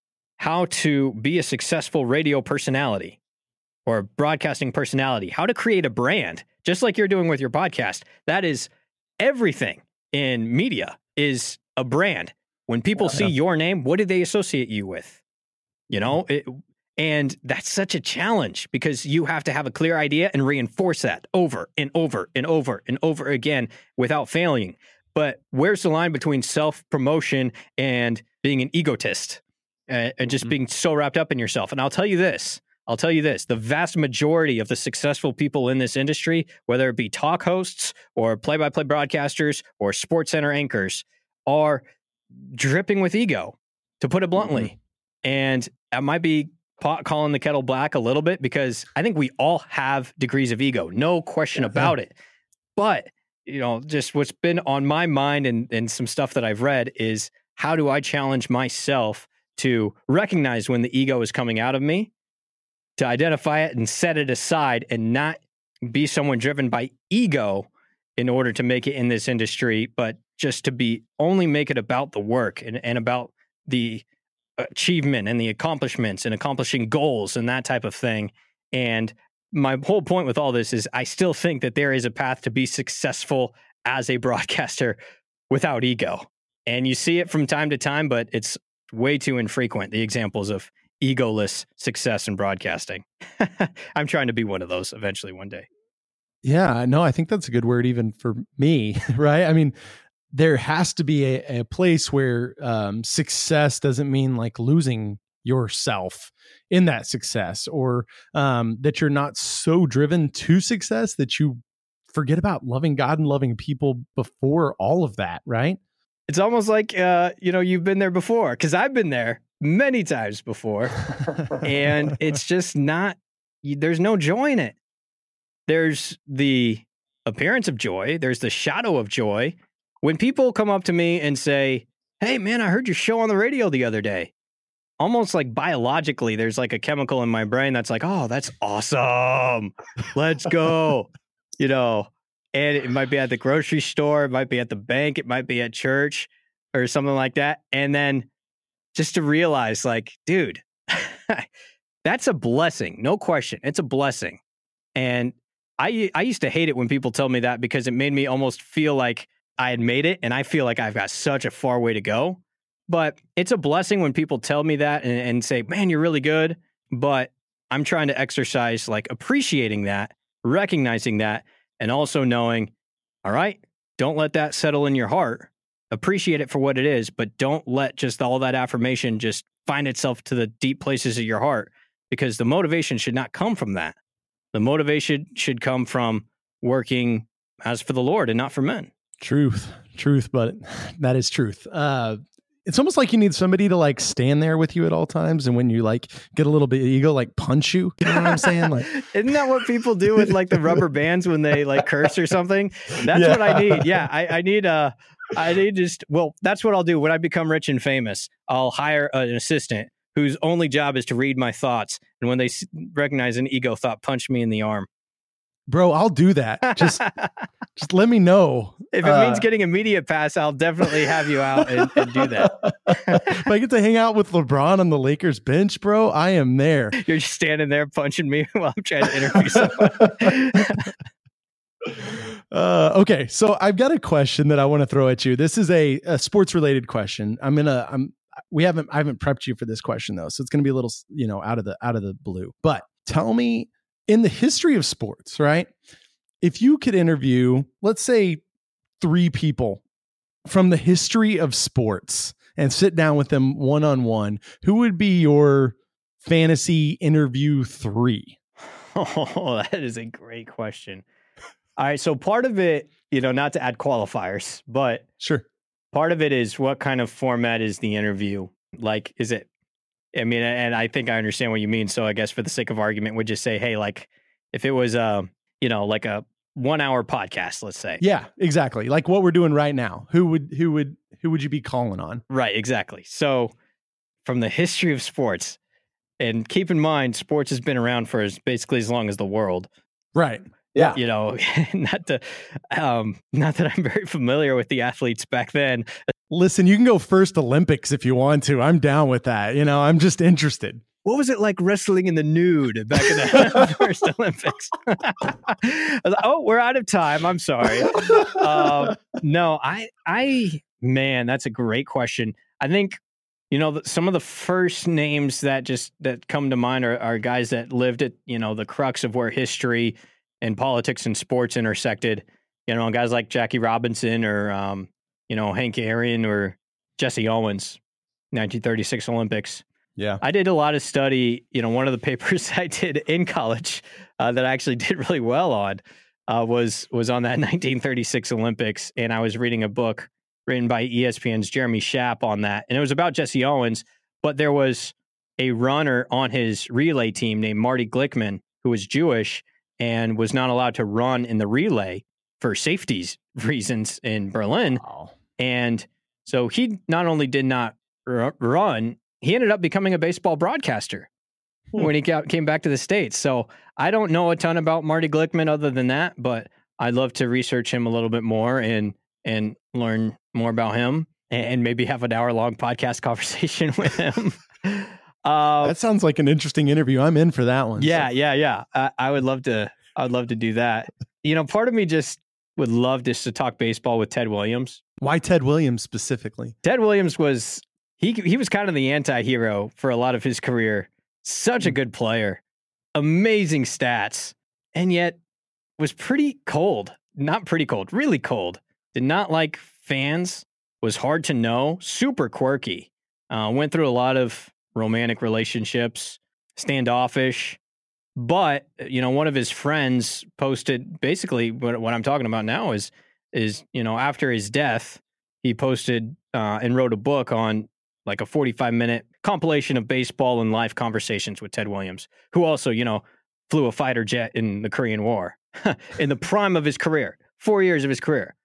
how to be a successful radio personality or broadcasting personality, how to create a brand, just like you're doing with your podcast. That is everything in media is a brand. When people yeah. see your name, what do they associate you with? You know, it, and that's such a challenge because you have to have a clear idea and reinforce that over and over and over and over again without failing. But where's the line between self-promotion and being an egotist uh, and just mm-hmm. being so wrapped up in yourself? And I'll tell you this, I'll tell you this, the vast majority of the successful people in this industry, whether it be talk hosts or play-by-play broadcasters or sports center anchors, are dripping with ego, to put it bluntly. Mm-hmm. And I might be pot calling the kettle black a little bit because I think we all have degrees of ego, no question yeah. about it. But, you know, just what's been on my mind and, and some stuff that I've read is how do I challenge myself to recognize when the ego is coming out of me, to identify it and set it aside and not be someone driven by ego in order to make it in this industry, but just to be only make it about the work and, and about the achievement and the accomplishments and accomplishing goals and that type of thing. And my whole point with all this is I still think that there is a path to be successful as a broadcaster without ego. And you see it from time to time, but it's way too infrequent, the examples of egoless success in broadcasting. I'm trying to be one of those eventually one day. Yeah, no, I think that's a good word even for me, right? I mean, there has to be a, a place where um, success doesn't mean like losing yourself in that success, or um, that you're not so driven to success that you forget about loving God and loving people before all of that, right? It's almost like, uh, you know, you've been there before, because I've been there many times before, and it's just not, there's no joy in it. There's the appearance of joy. There's the shadow of joy. When people come up to me and say, hey, man, I heard your show on the radio the other day, almost like biologically, there's like a chemical in my brain that's like, oh, that's awesome. Let's go. You know, and it might be at the grocery store. It might be at the bank. It might be at church or something like that. And then just to realize like, dude, that's a blessing. No question. It's a blessing. And I, I used to hate it when people tell me that because it made me almost feel like I had made it, and I feel like I've got such a far way to go. But it's a blessing when people tell me that and, and say, man, you're really good. But I'm trying to exercise like appreciating that, recognizing that, and also knowing, all right, don't let that settle in your heart. Appreciate it for what it is, but don't let just all that affirmation just find itself to the deep places of your heart, because the motivation should not come from that. The motivation should come from working as for the Lord and not for men. Truth, truth, but that is truth. Uh, it's almost like you need somebody to like stand there with you at all times. And when you like get a little bit ego, like punch you, you know what I'm saying? Like, isn't that what people do with like the rubber bands when they like curse or something? That's yeah. what I need. Yeah. I, I need a, I need just, well, that's what I'll do when I become rich and famous. I'll hire an assistant whose only job is to read my thoughts. And when they recognize an ego thought, punch me in the arm. Bro, I'll do that. Just, just let me know. If it uh, means getting a media pass, I'll definitely have you out and, and do that. If I get to hang out with LeBron on the Lakers bench, bro, I am there. You're just standing there punching me while I'm trying to interview someone. uh, okay, so I've got a question that I want to throw at you. This is a, a sports related question. I'm gonna. I'm. We haven't. I haven't prepped you for this question though, so it's gonna be a little, you know, out of the out of the blue. But tell me, in the history of sports, right? If you could interview, let's say, three people from the history of sports and sit down with them one-on-one, who would be your fantasy interview three? Oh, that is a great question. All right. So part of it, you know, not to add qualifiers, but sure. Part of it is what kind of format is the interview? Like, is it, I mean, and I think I understand what you mean. So I guess for the sake of argument, we'd just say, hey, like if it was, uh, you know, like a one hour podcast, let's say. Yeah, exactly. Like what we're doing right now. Who would, who would, who would you be calling on? Right. Exactly. So from the history of sports, and keep in mind, sports has been around for as basically as long as the world. Right. Yeah. You know, not to, um, not that I'm very familiar with the athletes back then. Listen, you can go first Olympics if you want to. I'm down with that. You know, I'm just interested. What was it like wrestling in the nude back in the first Olympics? I was like, oh, we're out of time. I'm sorry. Um, no, I, I, man, that's a great question. I think, you know, some of the first names that just that come to mind are, are guys that lived at, you know, the crux of where history and politics and sports intersected. You know, guys like Jackie Robinson or, um, you know, Hank Aaron or Jesse Owens, nineteen thirty-six Olympics. Yeah. I did a lot of study. You know, one of the papers I did in college uh, that I actually did really well on uh, was was on that nineteen thirty-six Olympics. And I was reading a book written by E S P N's Jeremy Schaap on that. And it was about Jesse Owens, but there was a runner on his relay team named Marty Glickman, who was Jewish and was not allowed to run in the relay for safety reasons in Berlin. Wow. And so he not only did not r- run, he ended up becoming a baseball broadcaster hmm. when he got, came back to the States. So I don't know a ton about Marty Glickman other than that, but I'd love to research him a little bit more and and learn more about him and maybe have an hour long podcast conversation with him. uh, that sounds like an interesting interview. I'm in for that one. Yeah, so. yeah, yeah. I, I would love to. I would love to do that. You know, part of me just would love just to talk baseball with Ted Williams. Why Ted Williams specifically? Ted Williams was he he was kind of the anti-hero for a lot of his career. Such a good player, amazing stats, and yet was pretty cold. Not pretty cold, really cold. Did not like fans, was hard to know, super quirky. Uh, went through a lot of romantic relationships, standoffish. But, you know, one of his friends posted basically what, what I'm talking about now is, is, you know, after his death, he posted uh, and wrote a book on like a forty-five minute compilation of baseball and life conversations with Ted Williams, who also, you know, flew a fighter jet in the Korean War in the prime of his career, four years of his career.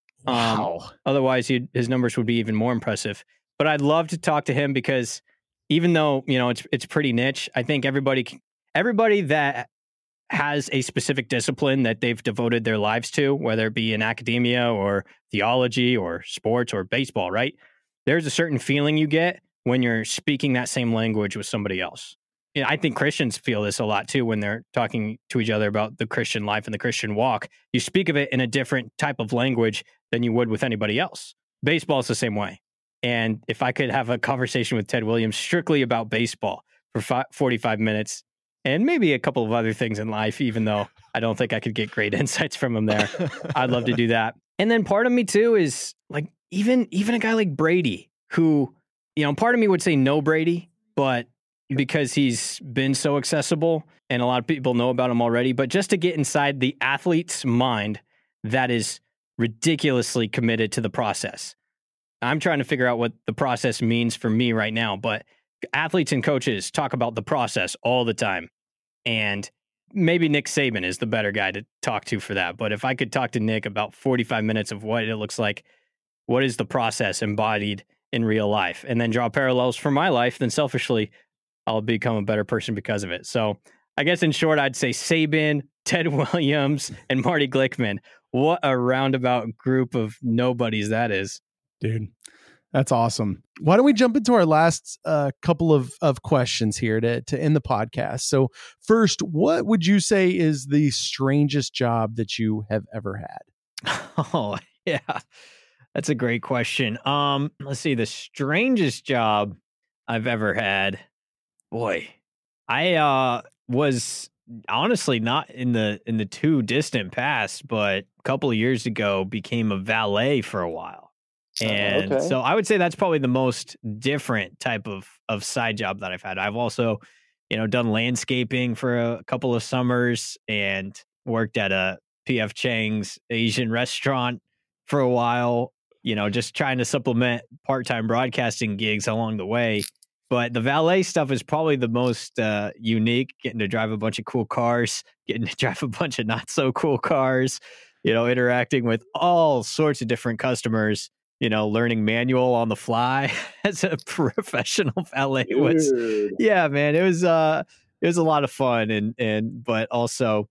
Wow. Um, otherwise, he'd, his numbers would be even more impressive. But I'd love to talk to him because even though, you know, it's it's pretty niche, I think everybody everybody that has a specific discipline that they've devoted their lives to, whether it be in academia or theology or sports or baseball, right? There's a certain feeling you get when you're speaking that same language with somebody else. You know, I think Christians feel this a lot too when they're talking to each other about the Christian life and the Christian walk. You speak of it in a different type of language than you would with anybody else. Baseball is the same way. And if I could have a conversation with Ted Williams strictly about baseball for fi- forty-five minutes and maybe a couple of other things in life, even though I don't think I could get great insights from him there, I'd love to do that. And then part of me too is like even even a guy like Brady, who, you know, part of me would say no Brady, but because he's been so accessible and a lot of people know about him already, but just to get inside the athlete's mind that is ridiculously committed to the process. I'm trying to figure out what the process means for me right now, but athletes and coaches talk about the process all the time. And maybe Nick Saban is the better guy to talk to for that. But if I could talk to Nick about forty-five minutes of what it looks like, what is the process embodied in real life, and then draw parallels for my life, then selfishly, I'll become a better person because of it. So I guess in short, I'd say Saban, Ted Williams, and Marty Glickman. What a roundabout group of nobodies that is. Dude, that's awesome. Why don't we jump into our last uh, couple of, of questions here to, to end the podcast? So first, what would you say is the strangest job that you have ever had? Oh, yeah. That's a great question. Um, let's see. The strangest job I've ever had. Boy, I uh, was honestly not in the in the too distant past, but a couple of years ago became a valet for a while. And okay. so I would say that's probably the most different type of, of side job that I've had. I've also, you know, done landscaping for a couple of summers and worked at a P F Chang's Asian restaurant for a while, you know, just trying to supplement part-time broadcasting gigs along the way. But the valet stuff is probably the most uh, unique, getting to drive a bunch of cool cars, getting to drive a bunch of not so cool cars, you know, interacting with all sorts of different customers. You know, learning manual on the fly as a professional valet was, Dude. yeah, man, it was, uh, it was a lot of fun and, and, but also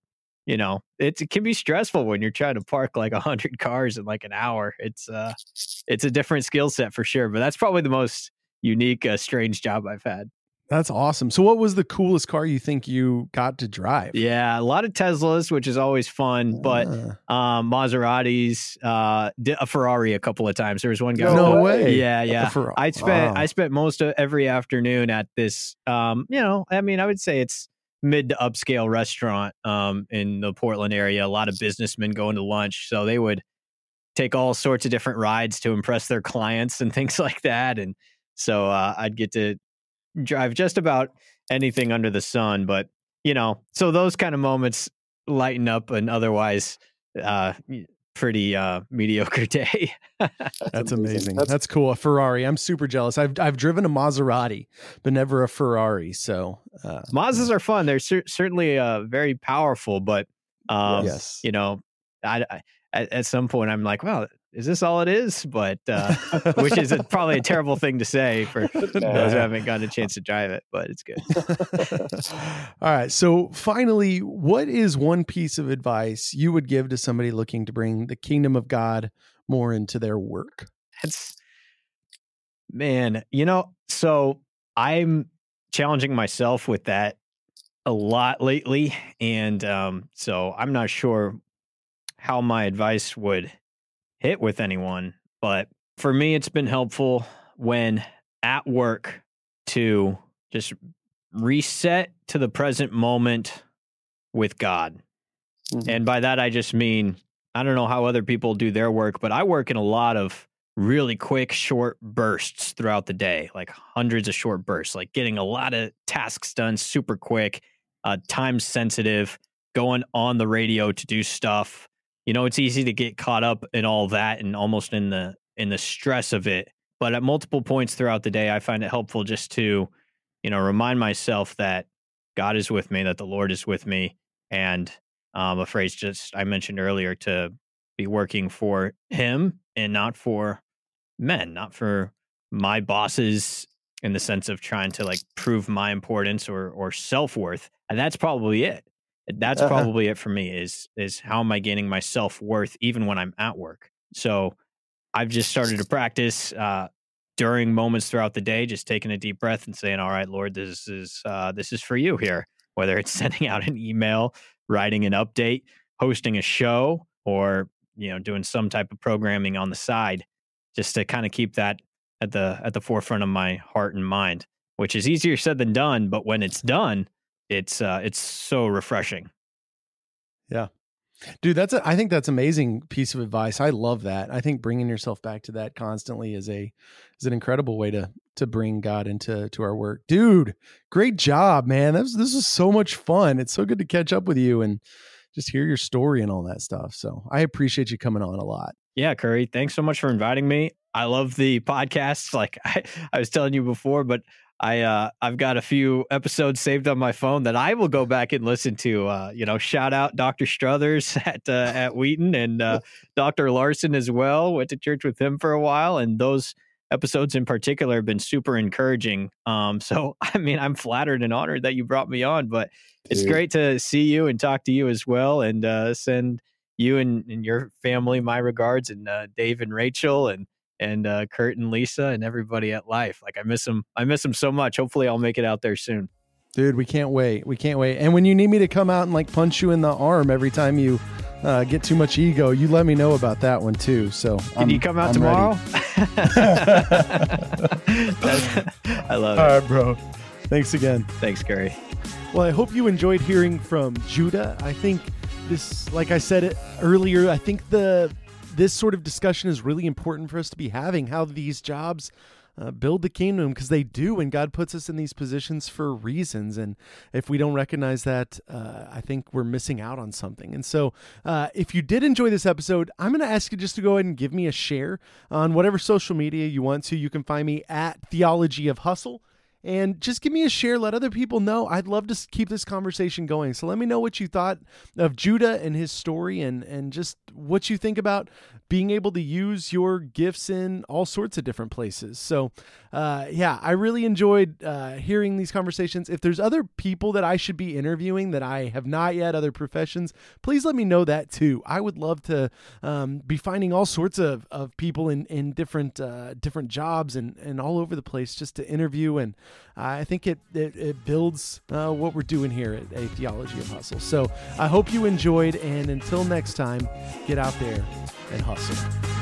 you know, it's, it can be stressful when you're trying to park like a hundred cars in like an hour. It's uh, it's a different skill set for sure, but that's probably the most unique, uh, strange job I've had. That's awesome. So what was the coolest car you think you got to drive? Yeah, a lot of Teslas, which is always fun, but uh, um, Maseratis, uh, a Ferrari a couple of times. There was one guy. No who, way. Yeah, yeah. Fer- I spent wow. I spent most of every afternoon at this, um, you know, I mean, I would say it's mid to upscale restaurant um, in the Portland area. A lot of businessmen going to lunch. So they would take all sorts of different rides to impress their clients and things like that. And so uh, I'd get to drive just about anything under the sun, but you know, so those kind of moments lighten up an otherwise uh pretty uh mediocre day. That's, That's amazing. amazing. That's, That's cool. A Ferrari. I'm super jealous. I've I've driven a Maserati, but never a Ferrari. So uh, Mazdas are fun. They're cer- certainly uh very powerful, but um yes. you know, I, I at, at some point I'm like, well, is this all it is? But uh, which is a, probably a terrible thing to say for those who haven't gotten a chance to drive it, but it's good. All right. So finally, what is one piece of advice you would give to somebody looking to bring the kingdom of God more into their work? It's, man, you know, so I'm challenging myself with that a lot lately. And um, so I'm not sure how my advice would hit with anyone, but for me, it's been helpful when at work to just reset to the present moment with God. Mm-hmm. And by that, I just mean, I don't know how other people do their work, but I work in a lot of really quick, short bursts throughout the day, like hundreds of short bursts, like getting a lot of tasks done super quick, uh, time sensitive, going on the radio to do stuff. You know, it's easy to get caught up in all that and almost in the in the stress of it. But at multiple points throughout the day, I find it helpful just to, you know, remind myself that God is with me, that the Lord is with me. And um, a phrase just I mentioned earlier, to be working for him and not for men, not for my bosses in the sense of trying to like prove my importance or or self-worth. And that's probably it. That's uh-huh. probably it for me is, is how am I gaining my self-worth even when I'm at work? So I've just started to practice uh, during moments throughout the day, just taking a deep breath and saying, all right, Lord, this is, uh, this is for you here, whether it's sending out an email, writing an update, hosting a show, or, you know, doing some type of programming on the side, just to kind of keep that at the, at the forefront of my heart and mind, which is easier said than done. But when it's done, it's uh it's so refreshing. Yeah, dude, that's a, I think that's amazing piece of advice. I love that. I think bringing yourself back to that constantly is a is an incredible way to to bring God into to our work. Dude, great job, man. This this is so much fun. It's so good to catch up with you and just hear your story and all that stuff. So I appreciate you coming on a lot. Yeah, Curry, thanks so much for inviting me. I love the podcasts. Like I, I was telling you before, but I, uh, I've got a few episodes saved on my phone that I will go back and listen to. Uh, you know, shout out Doctor Struthers at uh, at Wheaton and uh, Doctor Larson as well. Went to church with him for a while, and those episodes in particular have been super encouraging. Um, so, I mean, I'm flattered and honored that you brought me on, but it's Dude. great to see you and talk to you as well, and uh, send you and, and your family my regards, and uh, Dave and Rachel and and uh, Kurt and Lisa and everybody at Life. Like I miss them. I miss them so much. Hopefully I'll make it out there soon. Dude, we can't wait. We can't wait. And when you need me to come out and like punch you in the arm every time you uh, get too much ego, you let me know about that one too. So can I'm, you come out I'm tomorrow? I love it. All right, bro. Thanks again. Thanks, Gary. Well, I hope you enjoyed hearing from Judah. I think this, like I said it earlier, I think the this sort of discussion is really important for us to be having, how these jobs uh, build the kingdom, because they do, and God puts us in these positions for reasons. And if we don't recognize that, uh, I think we're missing out on something. And so uh, if you did enjoy this episode, I'm going to ask you just to go ahead and give me a share on whatever social media you want to. You can find me at Theology of Hustle. and just give me a share. Let other people know. I'd love to keep this conversation going. So let me know what you thought of Judah and his story, and, and just what you think about being able to use your gifts in all sorts of different places. So, uh, yeah, I really enjoyed uh, hearing these conversations. If there's other people that I should be interviewing that I have not yet, other professions, please let me know that too. I would love to um, be finding all sorts of, of people in, in different uh, different jobs and, and all over the place just to interview. And I think it, it, it builds uh, what we're doing here at A Theology of Hustle. So I hope you enjoyed, and until next time, get out there and hustle.